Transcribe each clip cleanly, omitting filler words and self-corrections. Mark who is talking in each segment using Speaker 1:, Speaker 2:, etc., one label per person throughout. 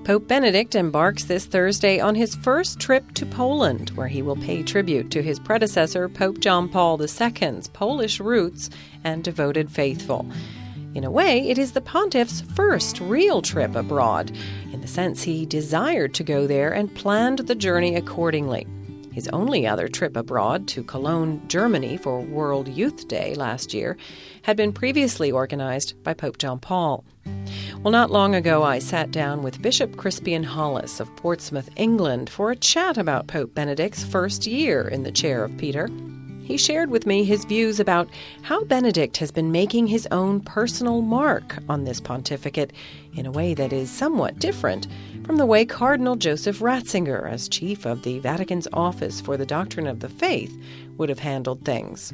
Speaker 1: Pope Benedict embarks this Thursday on his first trip to Poland, where he will pay tribute to his predecessor, Pope John Paul II's Polish roots and devoted faithful. In a way, it is the pontiff's first real trip abroad, in the sense he desired to go there and planned the journey accordingly. His only other trip abroad, to Cologne, Germany, for World Youth Day last year, had been previously organized by Pope John Paul. Well, not long ago, I sat down with Bishop Crispian Hollis of Portsmouth, England, for a chat about Pope Benedict's first year in the chair of Peter. He shared with me his views about how Benedict has been making his own personal mark on this pontificate in a way that is somewhat different from the way Cardinal Joseph Ratzinger, as chief of the Vatican's Office for the Doctrine of the Faith, would have handled things.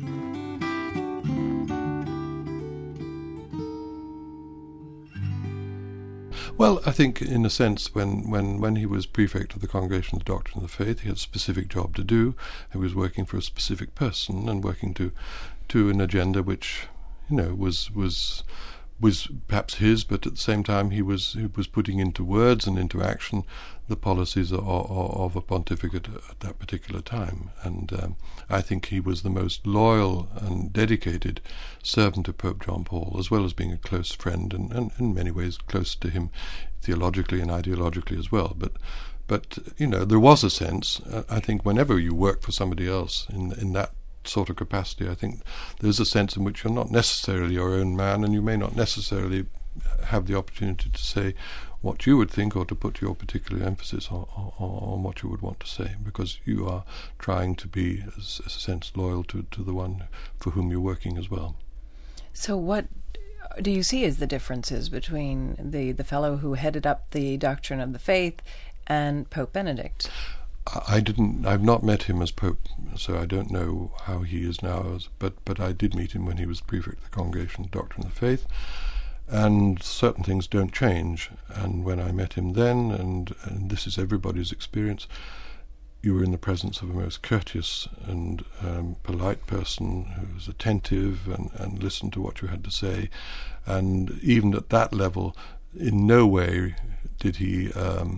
Speaker 2: Well, I think in a sense when he was prefect of the Congregation of the Doctrine of the Faith, he had a specific job to do. He was working for a specific person and working to an agenda which, was perhaps his, but at the same time he was putting into words and into action the policies of a pontificate at that particular time. And I think he was the most loyal and dedicated servant of Pope John Paul, as well as being a close friend and in many ways close to him theologically and ideologically as well. But there was a sense, I think, whenever you work for somebody else in that sort of capacity, I think there's a sense in which you're not necessarily your own man, and you may not necessarily have the opportunity to say what you would think or to put your particular emphasis on what you would want to say, because you are trying to be, in a sense, loyal to the one for whom you're working as well. So what do you see as the differences between the fellow who headed up the Doctrine of the Faith and Pope Benedict? I've not met him as Pope, so I don't know how he is now, but I did meet him when he was prefect of the Congregation of the Doctrine of the Faith, and certain things don't change. And when I met him then, and this is everybody's experience, you were in the presence of a most courteous and polite person who was attentive and listened to what you had to say, and even at that level, in no way did he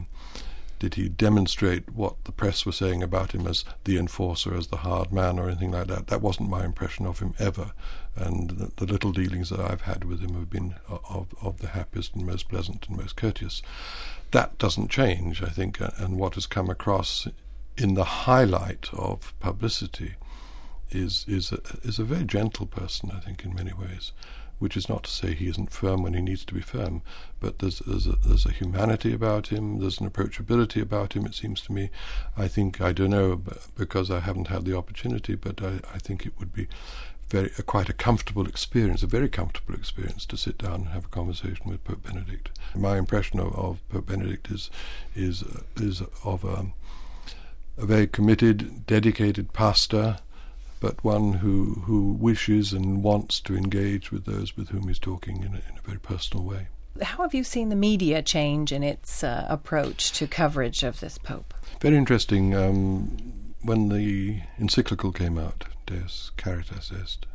Speaker 2: demonstrate what the press were saying about him as the enforcer, as the hard man, or anything like that. That wasn't my impression of him ever. And the little dealings that I've had with him have been of the happiest and most pleasant and most courteous. That doesn't change, I think, and what has come across in the highlight of publicity is a very gentle person, I think, in many ways. Which is not to say he isn't firm when he needs to be firm, but there's a humanity about him, there's an approachability about him, it seems to me. I think, I don't know, because I haven't had the opportunity, but I think it would be quite a comfortable experience, a very comfortable experience to sit down and have a conversation with Pope Benedict. My impression of Pope Benedict is of a very committed, dedicated pastor, but one who wishes and wants to engage with those with whom he's talking in a very personal way. How have you seen the media change in its approach to coverage of this Pope? Very interesting. When the encyclical came out, Deus Caritas Est,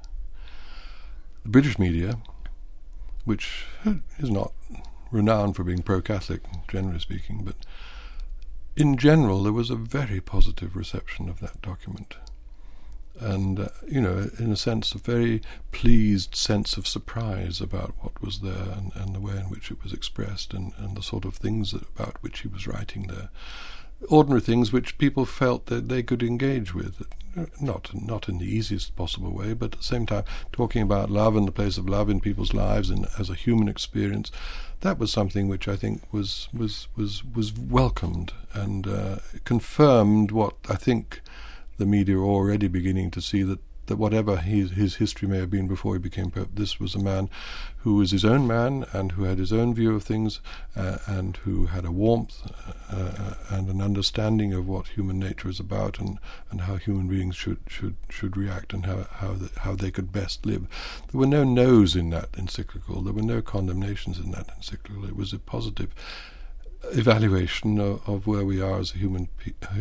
Speaker 2: the British media, which is not renowned for being pro-Catholic, generally speaking, but in general there was a very positive reception of that document. And, in a sense, a very pleased sense of surprise about what was there and the way in which it was expressed and the sort of things about which he was writing there. Ordinary things which people felt that they could engage with, not in the easiest possible way, but at the same time talking about love and the place of love in people's lives and as a human experience. That was something which I think was welcomed and confirmed what I think the media are already beginning to see, that whatever his history may have been before he became Pope, this was a man who was his own man and who had his own view of things and who had a warmth and an understanding of what human nature is about and how human beings should react and how they could best live. There were no no's in that encyclical. There were no condemnations in that encyclical. It was a positive evaluation of where we are as human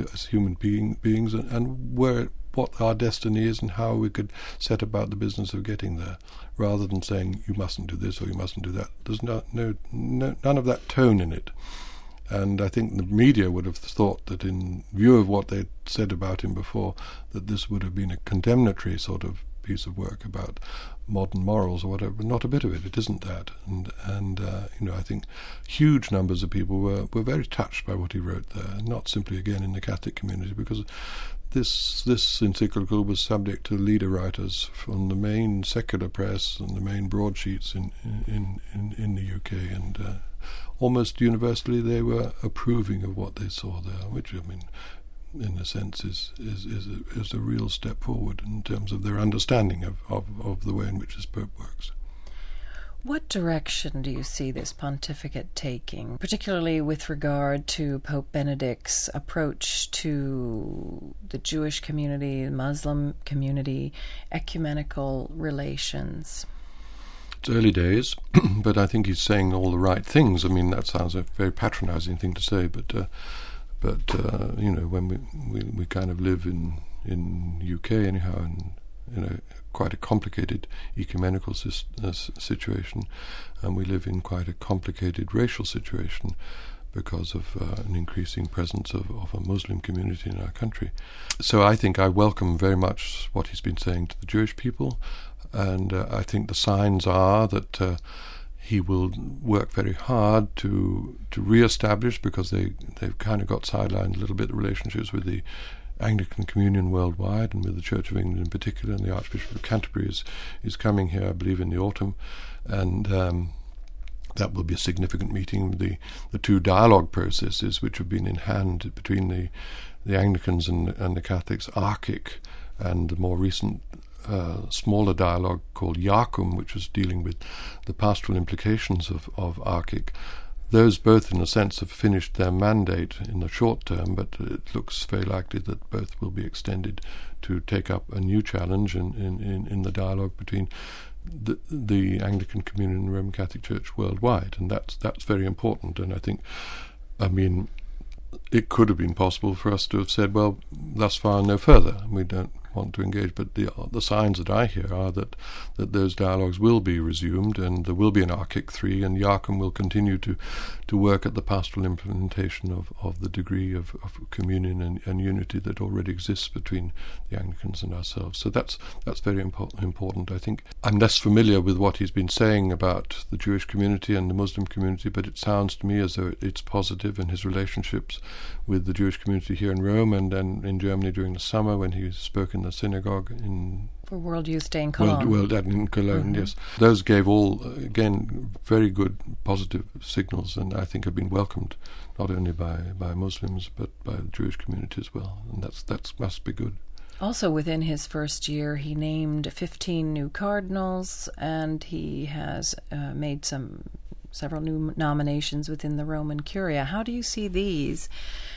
Speaker 2: beings and what our destiny is and how we could set about the business of getting there, rather than saying you mustn't do this or you mustn't do that. There's none of that tone in it. And I think the media would have thought that, in view of what they'd said about him before, that this would have been a condemnatory sort of piece of work about modern morals or whatever, but not a bit of it. It isn't that. And I think huge numbers of people were very touched by what he wrote there, not simply, again, in the Catholic community, because this encyclical was subject to leader writers from the main secular press and the main broadsheets in the UK, and almost universally they were approving of what they saw there, which, I mean, in a sense is a real step forward in terms of their understanding of the way in which this Pope works.
Speaker 1: What direction do you see this pontificate taking, particularly with regard to Pope Benedict's approach to the Jewish community, the Muslim community, ecumenical relations?
Speaker 2: It's early days, but I think he's saying all the right things. I mean, that sounds a very patronizing thing to say, but when we kind of live in UK anyhow, and quite a complicated ecumenical situation, and we live in quite a complicated racial situation because of an increasing presence of a Muslim community in our country. So I think I welcome very much what he's been saying to the Jewish people, and I think the signs are that he will work very hard to re-establish, because they've kind of got sidelined a little bit, the relationships with the Anglican Communion worldwide and with the Church of England in particular. And the Archbishop of Canterbury is coming here, I believe, in the autumn, and that will be a significant meeting. The two dialogue processes which have been in hand between the Anglicans and the Catholics, Archic, and the more recent smaller dialogue called Iacum, which was dealing with the pastoral implications of Archic. Those both, in a sense, have finished their mandate in the short term, but it looks very likely that both will be extended to take up a new challenge in the dialogue between the Anglican Communion and the Roman Catholic Church worldwide, and that's very important. And I think, it could have been possible for us to have said, well, thus far no further, we don't want to engage, but the signs that I hear are that those dialogues will be resumed, and there will be an Archic 3, and Iacum will continue to work at the pastoral implementation of the degree of communion and unity that already exists between the Anglicans and ourselves. So that's very important. I think I'm less familiar with what he's been saying about the Jewish community and the Muslim community, but it sounds to me as though it's positive, and his relationships with the Jewish community here in Rome and then in Germany during the summer when he spoke in the synagogue
Speaker 1: for World Youth Day in Cologne.
Speaker 2: In Cologne, yes. Those gave all, again, very good positive signals, and I think have been welcomed not only by Muslims but by the Jewish community as well, and that must be good.
Speaker 1: Also, within his first year, he named 15 new cardinals, and he has made several new nominations within the Roman Curia. How do you see these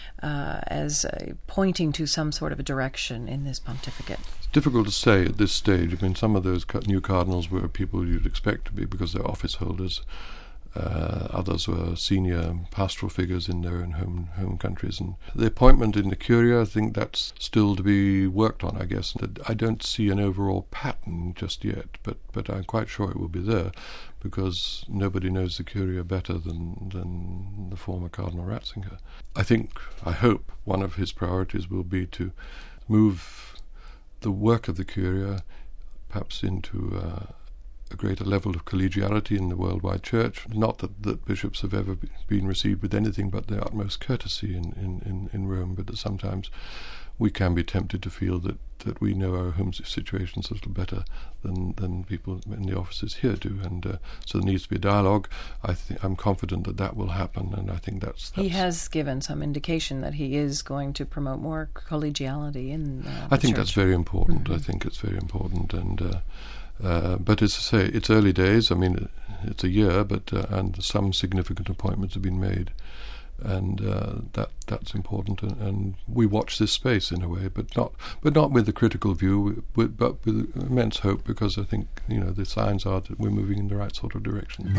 Speaker 1: as pointing to some sort of a direction in this pontificate?
Speaker 2: It's difficult to say at this stage. I mean, some of those new cardinals were people you'd expect to be because they're office holders. Others were senior pastoral figures in their own home countries. And the appointment in the Curia, I think that's still to be worked on, I guess. I don't see an overall pattern just yet, but I'm quite sure it will be there, because nobody knows the Curia better than the former Cardinal Ratzinger. I hope one of his priorities will be to move the work of the Curia perhaps into a greater level of collegiality in the worldwide church. Not that bishops have ever been received with anything but the utmost courtesy in Rome, but that sometimes we can be tempted to feel that we know our home situations a little better than people in the offices here do, and so there needs to be a dialogue. I'm confident that will happen, and I think that's
Speaker 1: he has given some indication that he is going to promote more collegiality in
Speaker 2: I think
Speaker 1: church.
Speaker 2: That's very important.
Speaker 1: Mm-hmm.
Speaker 2: I think it's very important, and but as I say, it's early days. I mean, it's a year, but and some significant appointments have been made, and that's important. And we watch this space in a way, but not with a critical view, but with immense hope, because I think the signs are that we're moving in the right sort of direction.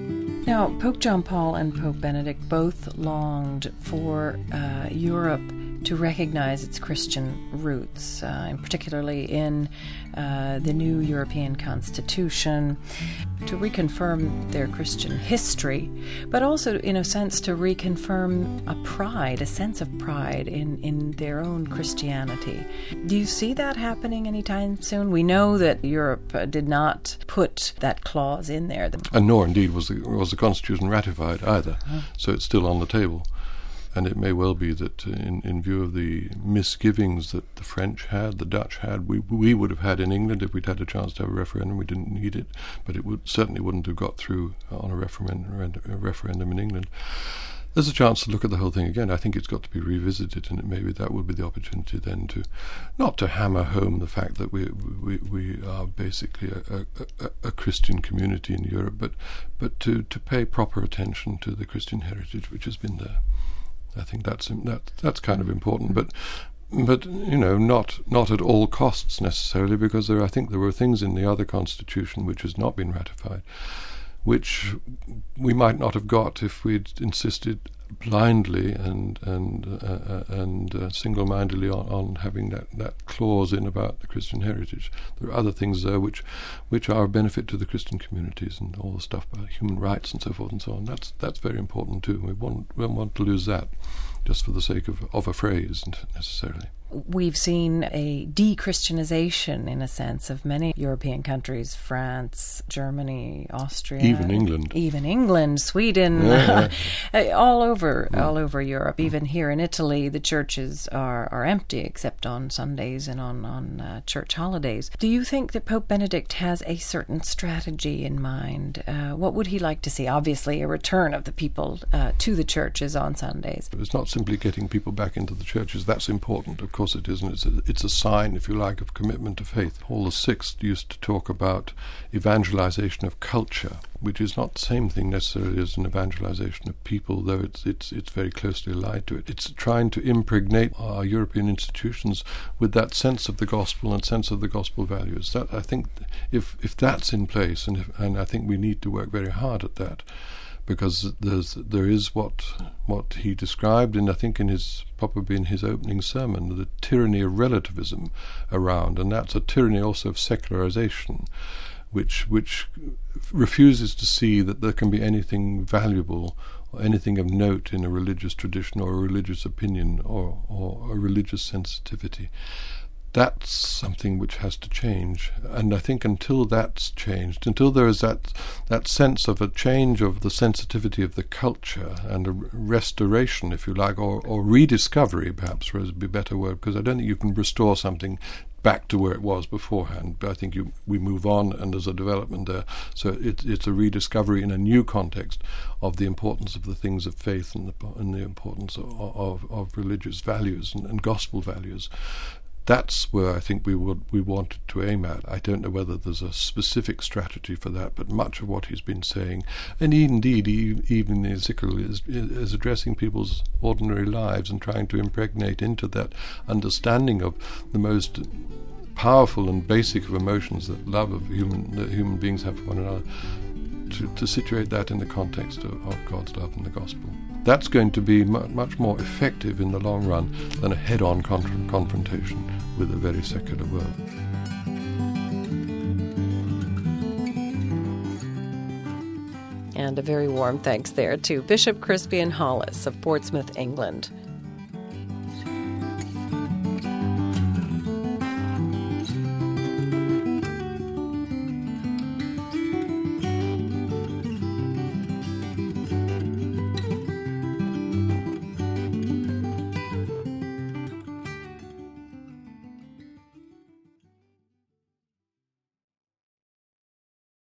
Speaker 1: Now, Pope John Paul and Pope Benedict both longed for Europe to recognize its Christian roots, and particularly in the new European Constitution, to reconfirm their Christian history, but also, in a sense, to reconfirm a sense of pride in their own Christianity. Do you see that happening anytime soon? We know that Europe did not put that clause in there.
Speaker 2: And nor, indeed, was the Constitution ratified either. So it's still on the table. And it may well be that in view of the misgivings that the French had, the Dutch had, we would have had in England if we'd had a chance to have a referendum. We didn't need it, but it certainly wouldn't have got through on a referendum in England. There's a chance to look at the whole thing again. I think it's got to be revisited, and maybe that would be the opportunity then to, not to hammer home the fact that we are basically a Christian community in Europe, but to pay proper attention to the Christian heritage which has been there. I think that's kind of important, but not at all costs necessarily, because I think there were things in the other constitution which has not been ratified, which we might not have got if we'd insisted blindly and single-mindedly on having that clause in about the Christian heritage. There are other things there which are a benefit to the Christian communities, and all the stuff about human rights and so forth and so on. That's very important too. We won't want to lose that just for the sake of a phrase necessarily.
Speaker 1: We've seen a de-Christianization, in a sense, of many European countries: France, Germany, Austria, even England, Sweden, all over Europe. Even here in Italy, the churches are empty except on Sundays and on church holidays. Do you think that Pope Benedict has a certain strategy in mind? What would he like to see? Obviously, a return of the people to the churches on Sundays.
Speaker 2: It's not simply getting people back into the churches. That's important, of course it is, and it's a sign, if you like, of commitment to faith. Paul VI used to talk about evangelization of culture, which is not the same thing necessarily as an evangelization of people, though it's very closely allied to it. It's trying to impregnate our European institutions with that sense of the gospel and sense of the gospel values. That, I think, if that's in place, and I think we need to work very hard at that, because there is what he described, and I think probably in his opening sermon, the tyranny of relativism around, and that's a tyranny also of secularization, which refuses to see that there can be anything valuable or anything of note in a religious tradition or a religious opinion or a religious sensitivity. That's something which has to change, and I think until that's changed, until there is that sense of a change of the sensitivity of the culture and a restoration, if you like, or rediscovery, perhaps would be a better word, because I don't think you can restore something back to where it was beforehand. But I think we move on, and there's a development there. So it's a rediscovery in a new context of the importance of the things of faith and the importance of religious values and gospel values. That's where I think we wanted to aim at. I don't know whether there's a specific strategy for that, but much of what he's been saying, and indeed even particularly is addressing people's ordinary lives and trying to impregnate into that understanding of the most powerful and basic of emotions, that love of that human beings have for one another, to situate that in the context of God's love and the gospel. That's going to be much more effective in the long run than a head-on confrontation with a very secular world.
Speaker 1: And a very warm thanks there to Bishop Crispian Hollis of Portsmouth, England.